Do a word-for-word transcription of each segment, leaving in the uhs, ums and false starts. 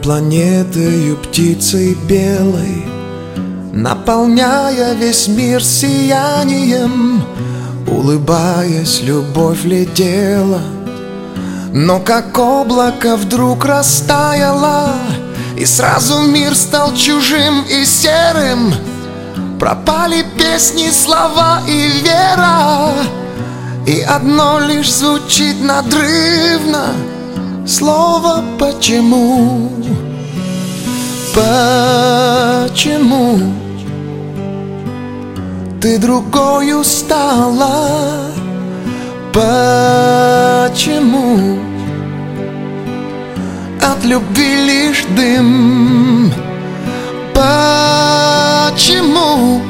планетою птицей белой, наполняя весь мир сиянием. Улыбаясь, любовь летела, но как облако вдруг растаяло, и сразу мир стал чужим и серым. Пропали песни, слова и вера, и одно лишь звучит надрывно: слово «почему». Почему ты другою стала? Почему от любви лишь дым? Почему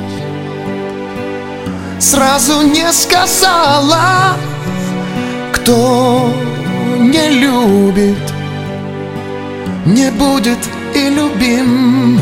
сразу не сказала? Кто не любит, не будет и любим.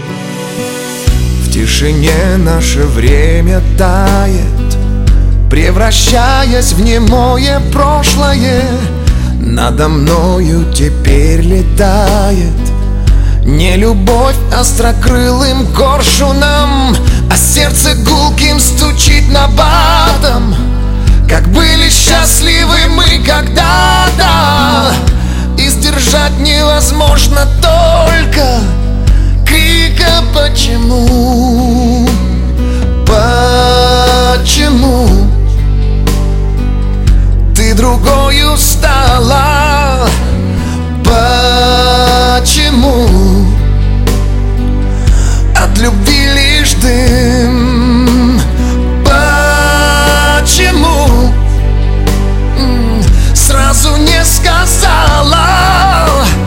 В тишине наше время тает, превращаясь в немое прошлое. Надо мною теперь летает не любовь острокрылым коршуном, а сердце гулким стучит набатом. Как были счастливы мы когда-то, и сдержать невозможно только крика «почему?». Почему ты другою стала? Почему от любви лишь дым? Почему сразу не сказала?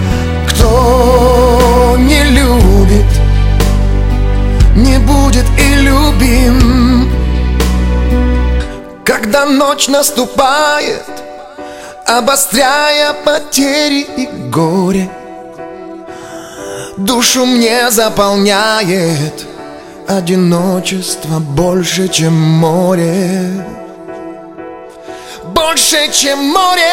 Кто не любит, не будет и любим. Когда ночь наступает, обостряя потери и горе, душу мне заполняет одиночество больше, чем море. Больше, чем море.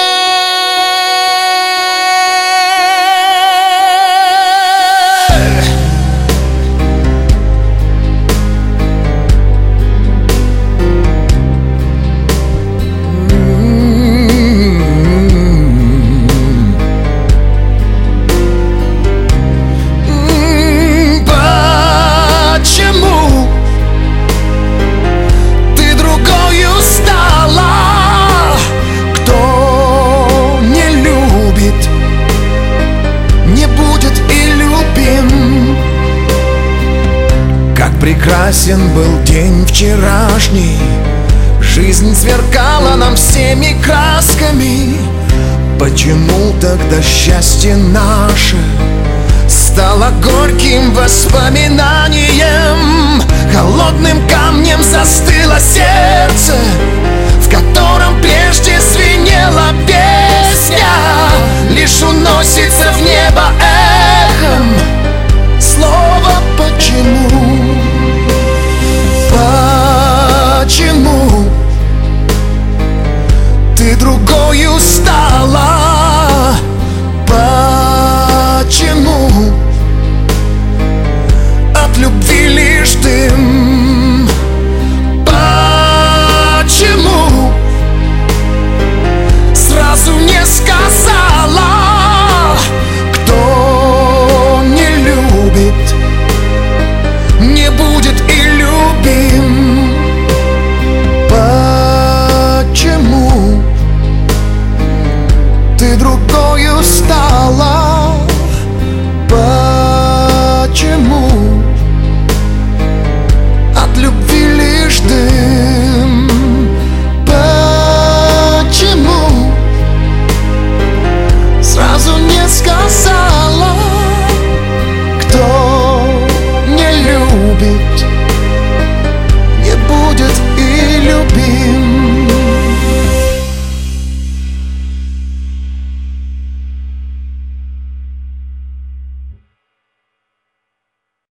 Прекрасен был день вчерашний, жизнь сверкала нам всеми красками. Почему тогда счастье наше стало горьким воспоминанием? Холодным камнем застыло сердце,